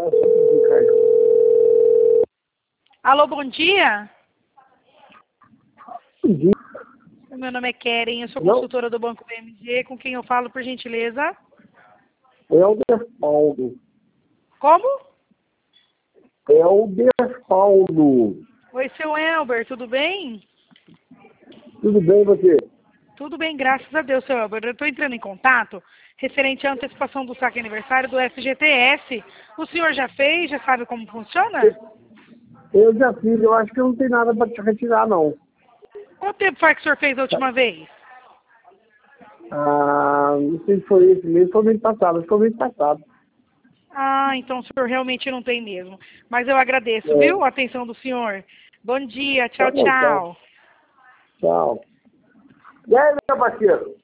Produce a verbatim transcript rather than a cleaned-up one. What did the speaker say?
só pedir, Caio. Alô, bom dia. Bom dia. Meu nome é Keren, eu sou Não. consultora do Banco B M G, com quem eu falo, por gentileza? Helder Paulo. Como? Helder Paulo. Oi, seu Elber, tudo bem? Tudo bem, você? Tudo bem, graças a Deus, seu Elber. Eu estou entrando em contato referente à antecipação do saque aniversário do F G T S. O senhor já fez? Já sabe como funciona? Eu já fiz, eu acho que não tem nada para te retirar, não. Quanto tempo foi que o senhor fez a última vez? Ah, não sei se foi esse mês, foi mês passado, acho que foi mês passado. Ah, então o senhor realmente não tem mesmo. Mas eu agradeço, É. viu, a atenção do senhor. Bom dia, Tá tchau, bom, tchau. tchau. Tchau. E aí, meu parceiro?